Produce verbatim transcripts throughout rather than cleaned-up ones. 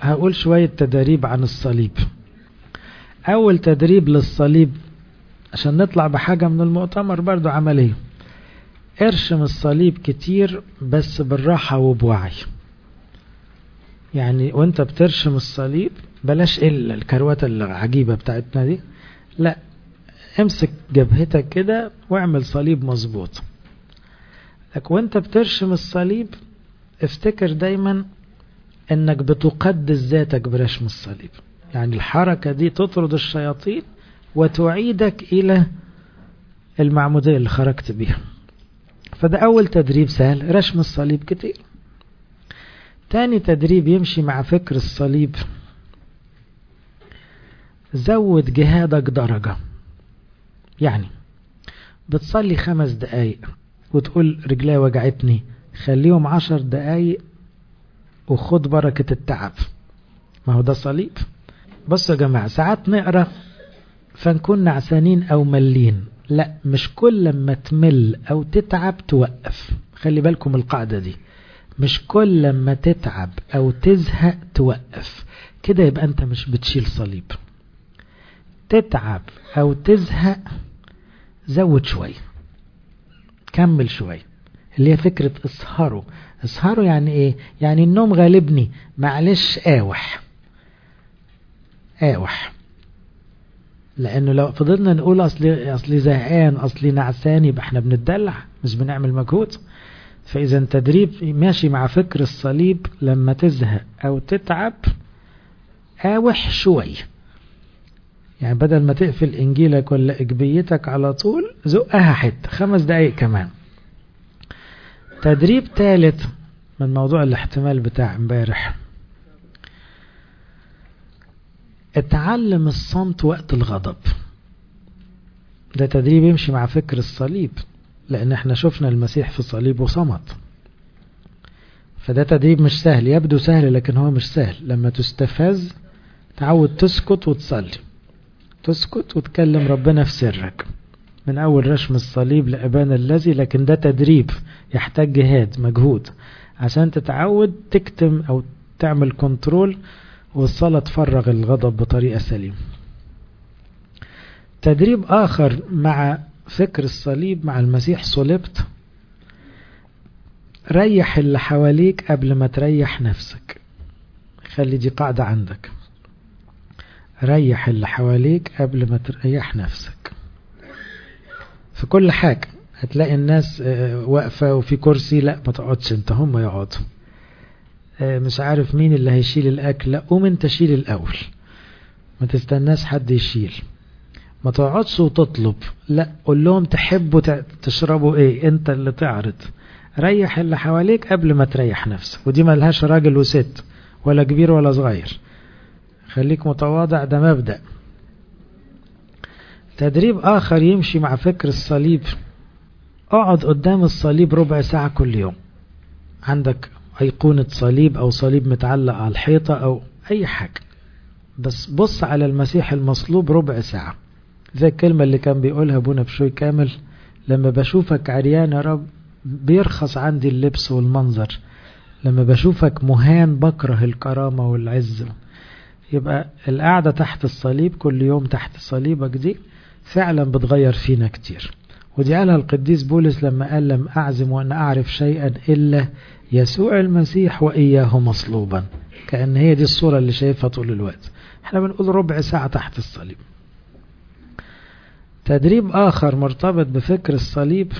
هقول شوية تدريب عن الصليب. أول تدريب للصليب عشان نطلع بحاجة من المؤتمر برضو عملية، ارشم الصليب كتير بس بالراحة وبوعي. يعني وانت بترشم الصليب بلاش إلا الكروات العجيبة بتاعتنا دي، لا، امسك جبهتك كده واعمل صليب مظبوط. لك وانت بترشم الصليب افتكر دايما انك بتقدس ذاتك برشم الصليب، يعني الحركة دي تطرد الشياطين وتعيدك الى المعمودية اللي خرجت بيها. فده اول تدريب سهل، رشم الصليب كتير. تاني تدريب يمشي مع فكر الصليب، زود جهادك درجة. يعني بتصلي خمس دقايق وتقول رجلي وجعتني، خليهم عشر دقايق وخد بركة التعب. ما هو ده صليب. بصوا يا جماعة، ساعات نقرأ فنكون نعسانين أو ملين، لا، مش كل لما تمل أو تتعب توقف. خلي بالكم القاعدة دي، مش كل لما تتعب أو تزهق توقف، كده يبقى أنت مش بتشيل صليب. تتعب أو تزهق زود شوي، كمل شوي، اللي هي فكرة اسهروا. اسهروا يعني ايه؟ يعني النوم غالبني، معلش آوح آوح. لأنه لو فضلنا نقول أصلي, أصلي زهقان أصلي نعسان يبقى احنا بنتدلع مش بنعمل مجهود. فإذا تدريب ماشي مع فكر الصليب، لما تزهق أو تتعب آوح شوي. يعني بدل ما تقفل إنجيلك ولا إجبيتك على طول زقها حتى خمس دقايق كمان. تدريب ثالث من موضوع الاحتمال بتاع امبارح، اتعلم الصمت وقت الغضب. ده تدريب يمشي مع فكر الصليب، لأن احنا شفنا المسيح في الصليب وصمت. فده تدريب مش سهل، يبدو سهل لكن هو مش سهل. لما تستفز تعود تسكت وتصلي، تسكت وتكلم ربنا في سرك، من أول رشم الصليب لأبانا الذي. لكن ده تدريب يحتاج جهاد مجهود عشان تتعود تكتم أو تعمل كنترول، والصلاة تفرغ الغضب بطريقة سليمة. تدريب آخر مع فكر الصليب، مع المسيح صلبت، ريح اللي حواليك قبل ما تريح نفسك. خلي دي قاعدة عندك، ريح اللي حواليك قبل ما تريح نفسك. في كل حاجة هتلاقي الناس واقفة وفي كرسي، لا ما تقعدش انت، هم يقعدوا. مش عارف مين اللي هيشيل الأكل، لا قوم انت شيل الأول، ما تستناش حد يشيل. ما تقعدش وتطلب، لا قول لهم تحبوا تشربوا ايه، انت اللي تعرض. ريح اللي حواليك قبل ما تريح نفسك، ودي ما لهاش راجل وست ولا كبير ولا صغير، خليك متواضع، ده مبدأ. تدريب آخر يمشي مع فكر الصليب، اقعد قدام الصليب ربع ساعة كل يوم. عندك أيقونة صليب أو صليب متعلق على الحيطة أو أي حاجة، بس بص على المسيح المصلوب ربع ساعة. زي الكلمة اللي كان بيقولها ابونا بشوي كامل، لما بشوفك عريان يا رب بيرخص عندي اللبس والمنظر، لما بشوفك مهان بكره الكرامة والعز. يبقى القعدة تحت الصليب كل يوم تحت صليبك دي فعلا بتغير فينا كتير. ودي قالها القديس بولس لما قال لم أعزم وأن أعرف شيئا إلا يسوع المسيح وإياه مصلوبا. كأن هي دي الصورة اللي شايفها طول الوقت. احنا بنقول ربع ساعة تحت الصليب. تدريب آخر مرتبط بفكر الصليب،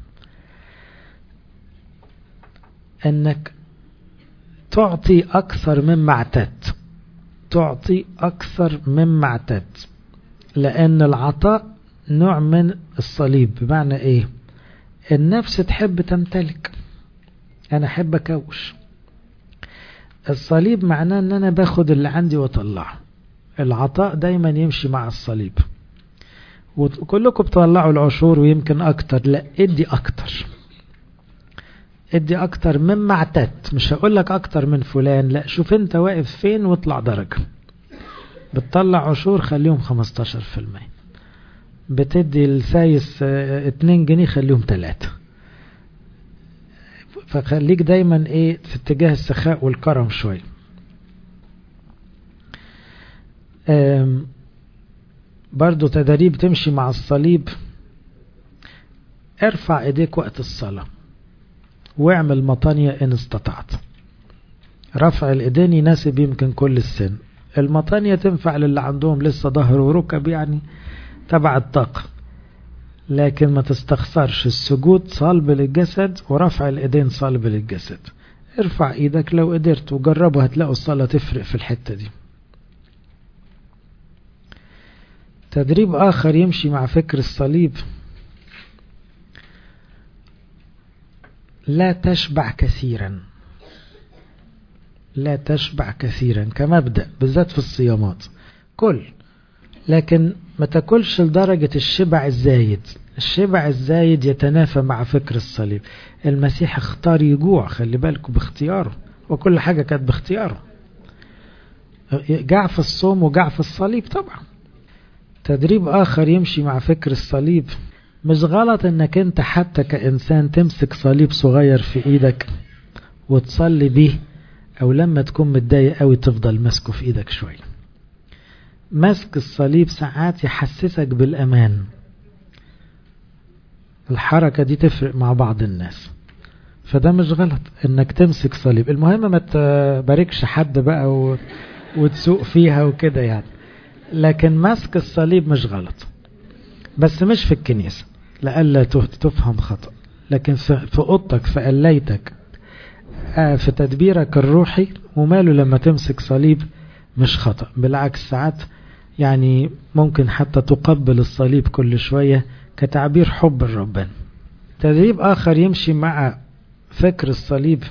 أنك تعطي أكثر مما اعتدت، تعطي أكثر مما اعتدت. لأن العطاء نوع من الصليب. بمعنى إيه؟ النفس تحب تمتلك، أنا أحب أكوش. الصليب معناه أن أنا باخد اللي عندي وطلعه. العطاء دايما يمشي مع الصليب. وكلكم بتطلعوا العشور ويمكن أكتر، لا ادي أكتر، ادي أكتر مما اعتدت. مش هقولك أكتر من فلان، لا، شوف أنت واقف فين واطلع درجة. بتطلع عشور خليهم خمستاشر في المية، بتدي السايس اتنين جنيه خليهم تلاتة. فخليك دايما ايه في اتجاه السخاء والكرم شوي. برضو تدريب تمشي مع الصليب. ارفع ايديك وقت الصلاة واعمل مطانية ان استطعت. رفع الايدين يناسب يمكن كل السن. المطانية تنفع للي عندهم لسه ظهر وركب يعني تبع الطاقة، لكن ما تستخسرش السجود صلب للجسد ورفع الايدين صلب للجسد. ارفع ايدك لو قدرت وجربوا هتلاقوا الصلاة تفرق في الحتة دي. تدريب آخر يمشي مع فكر الصليب. لا تشبع كثيرا. لا تشبع كثيرا كمبدأ بالذات في الصيامات. كل لكن ما تاكلش لدرجة الشبع الزايد. الشبع الزايد يتنافى مع فكر الصليب. المسيح اختار يجوع، خلي بالكم باختياره، وكل حاجة كانت باختياره. جاع في الصوم وجاع في الصليب طبعا. تدريب آخر يمشي مع فكر الصليب. مش غلط انك انت حتى كإنسان تمسك صليب صغير في ايدك وتصلي بيه، او لما تكون متضايق قوي تفضل ماسكه في ايدك شوية. مسك الصليب ساعات يحسسك بالامان. الحركة دي تفرق مع بعض الناس، فده مش غلط انك تمسك صليب. المهم ما تباركش حد بقى و... وتسوق فيها وكده يعني، لكن مسك الصليب مش غلط، بس مش في الكنيسة لألا تفهم خطأ. لكن في اوضتك في قليتك في تدبيرك الروحي وماله لما تمسك صليب مش خطأ. بالعكس ساعات يعني ممكن حتى تقبل الصليب كل شوية كتعبير حب الرب. تدريب آخر يمشي مع فكر الصليب.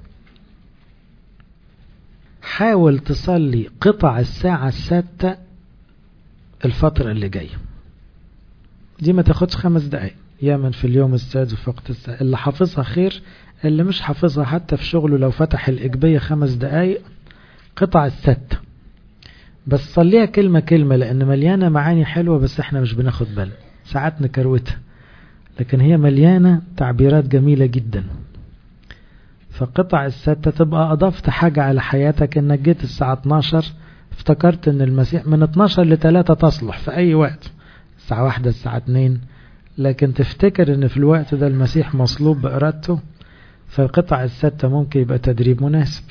حاول تصلي قطع الساعة السادسة الفترة اللي جاية. دي ما تاخدش خمس دقايق يا في اليوم السادس في وقت الساعة. اللي حافظها خير، اللي مش حافظها حتى في شغله لو فتح الإجبية خمس دقايق قطع الستة بس صليها كلمة كلمة، لأن مليانة معاني حلوة بس احنا مش بناخد بالنا، ساعات نكروتها، لكن هي مليانة تعبيرات جميلة جدا. فقطع الستة تبقى أضفت حاجة على حياتك، انك جيت الساعة اتناشر افتكرت ان المسيح من اتناشر لتلاتة تصلح في اي وقت، الساعة واحدة الساعة اتنين، لكن تفتكر ان في الوقت ده المسيح مصلوب بإرادته. فقطع الستة ممكن يبقى تدريب مناسب.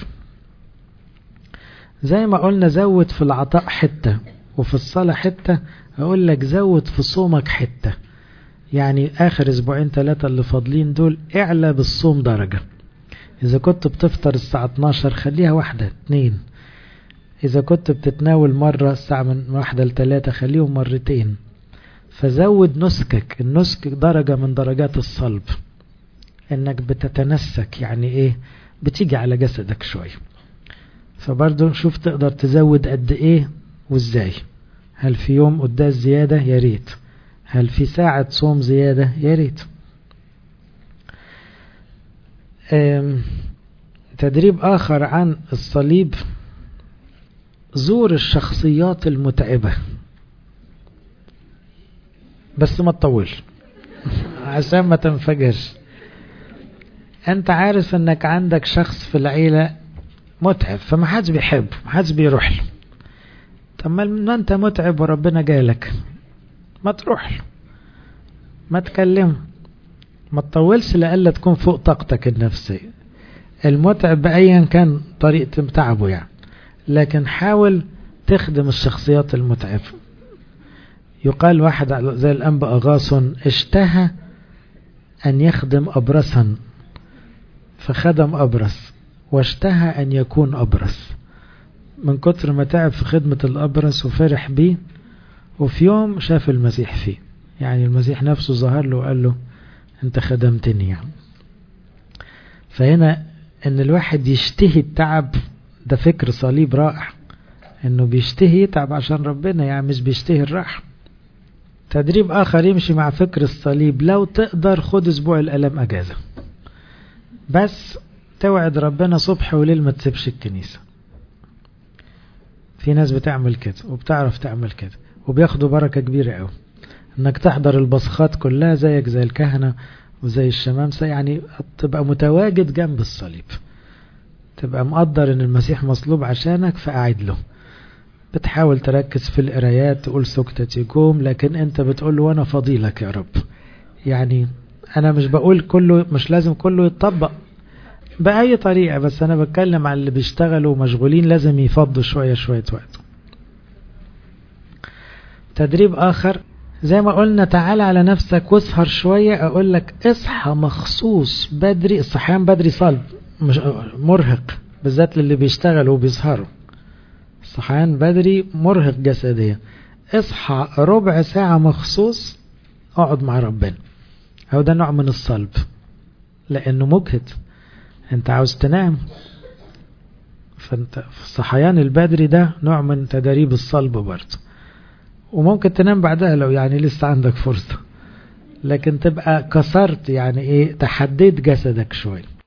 زي ما قلنا زود في العطاء حتة وفي الصلاة حتة، اقول لك زود في صومك حتة. يعني اخر اسبوعين ثلاثة اللي فاضلين دول اعلى بالصوم درجة. اذا كنت بتفطر الساعة اتناشر خليها واحدة اتنين، اذا كنت بتتناول مرة الساعة من واحدة لتلاتة خليهم مرتين. فزود نسكك. النسك درجة من درجات الصلب، انك بتتنسك، يعني ايه؟ بتيجي على جسدك شوية. فبرضو شوف تقدر تزود قد ايه وازاي. هل في يوم قداس زيادة؟ يا ريت. هل في ساعة صوم زيادة؟ يا ريت. تدريب آخر عن الصليب. زور الشخصيات المتعبة بس ما تطولش عشان ما تنفجرش. انت عارف انك عندك شخص في العيلة متعب فما حدش بيحبه، ما حدش بيروح له. طب ما انت متعب وربنا جالك، ما تروح له، ما تكلمه، ما تطولش لألا تكون فوق طاقتك النفسية. المتعب بأيا كان طريقة تعبه يعني، لكن حاول تخدم الشخصيات المتعبة. يقال واحد زي الأنبا أغاثون اشتهى أن يخدم أبرصا فخدم أبرص، واشتهى أن يكون أبرص. من كتر ما تعب في خدمة الأبرص وفرح بيه، وفي يوم شاف المسيح فيه، يعني المسيح نفسه ظهر له وقال له أنت خدمتني يعني. فهنا أن الواحد يشتهي التعب، ده فكر صليب رائع، أنه بيشتهي يتعب عشان ربنا، يعني مش بيشتهي الراحة. تدريب آخر يمشي مع فكر الصليب. لو تقدر خد أسبوع الألم أجازة، بس توعد ربنا صبح وليل ما تسيبش الكنيسة. في ناس بتعمل كده وبتعرف تعمل كده وبياخدوا بركة كبيرة قوي، انك تحضر البصخات كلها زيك زي الكهنة وزي الشمامسة، يعني تبقى متواجد جنب الصليب، تبقى مقدر ان المسيح مصلوب عشانك فقاعد له. بتحاول تركز في القرايات، تقول سكتة يقوم، لكن انت بتقول له وانا فضيلك يا رب. يعني انا مش بقول كله، مش لازم كله يتطبق بأي طريقة، بس انا بتكلم على اللي بيشتغلوا ومشغولين لازم يفضوا شوية شوية وقت. تدريب اخر زي ما قلنا، تعال على نفسك واسهر شوية. اقول لك اصحى مخصوص بدري. الصحيان بدري صلب، مش مرهق، بالذات للي بيشتغلوا وبيسهروا. الصحيان بدري مرهق جسديا. اصحى ربع ساعة مخصوص، اقعد مع ربنا. هو ده نوع من الصلب، لانه مجهد، انت عاوز تنام. فانت في الصحيان البدري ده نوع من تدريب الصلب برضه، وممكن تنام بعدها لو يعني لسه عندك فرصة، لكن تبقى كسرت يعني ايه، تحديت جسدك شوية.